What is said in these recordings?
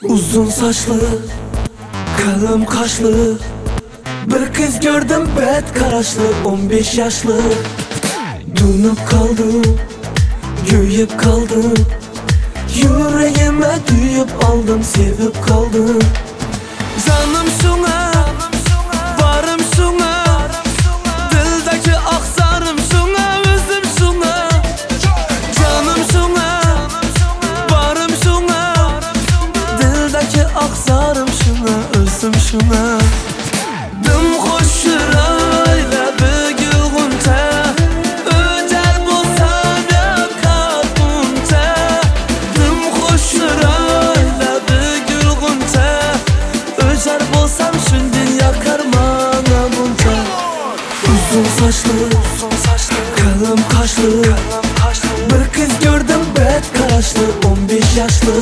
Uzun saçlı, kalın kaşlı bir kız gördüm, bet karaşlı, 15 yaşlı. Donup kaldım, göğüp kaldım, yüreğime düyüp aldım, sevip kaldım. Canım şuna, varım şuna, dildeki aksarım şuna, özüm şuna. Canım şuna, varım şuna, dildeki aksarım şuna, özüm şuna. Dım hoşurayla bügül gunta, öder bulsam yakar gunta. Dım hoşurayla bügül gunta, öder bulsam şündün yakar mana gunta. Uzun saçlı, kalın kaşlı bir kız gördüm, bet karaşlı, 15 yaşlı.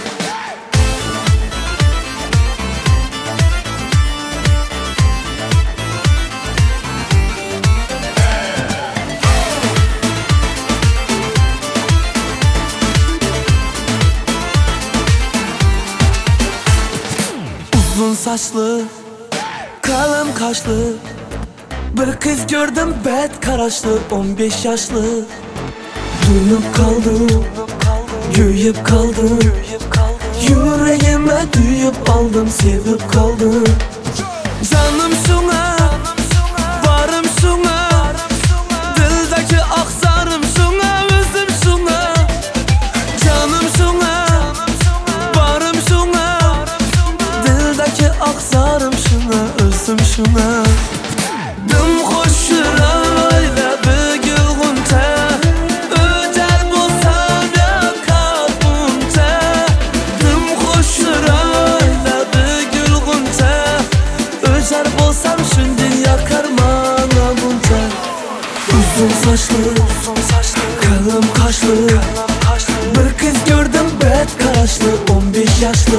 Uzun saçlı, kalın kaşlı bir kız gördüm, bet karaşlı, 15 yaşlı. Donup kaldım, göğüp kaldım, yüreğime düyüp aldım, sevip kaldım. Canım şuna, varım şuna, dildeki aksarım şuna, özüm şuna. Canım şuna, varım şuna, dildeki aksarım şuna, özüm şuna. Dım hoşurayla bügül gunta, öder bulsam yakar gunta. Dım hoşurayla bügül gunta, öder bulsam şündün yakar mana gunta. Uzun saçlı, kalın kaşlı bir kız gördüm, bet karaşlı, 15 yaşlı.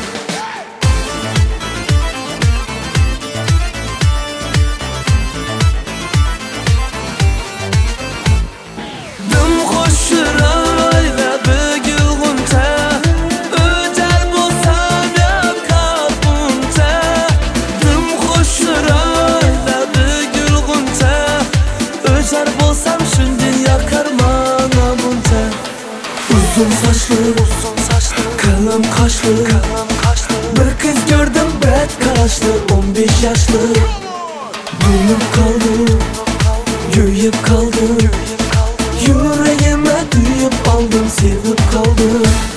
Hoşurayla bügül gunta, öder bulsam yakar gunta. Dım hoşurayla bügül gunta, öder bulsam şündün yakar mana gunta. Uzun saçlı, kalın kaşlı bir kız gördüm, bet karaşlı, 15 yaşlı. Donup kaldım, göğüp kaldım, yüreğime düyüp aldım, sevip kaldım.